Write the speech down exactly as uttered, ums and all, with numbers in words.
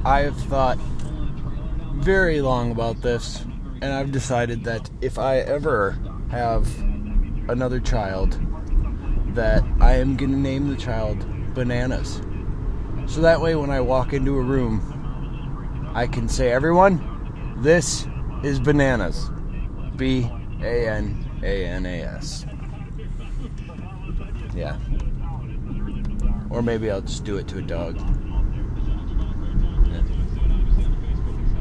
I've thought very long about this, and I've decided that if I ever have another child, that I am going to name the child Bananas. So that way when I walk into a room, I can say, everyone, this is Bananas. B A N A N A S. Yeah. Or maybe I'll just do it to a dog.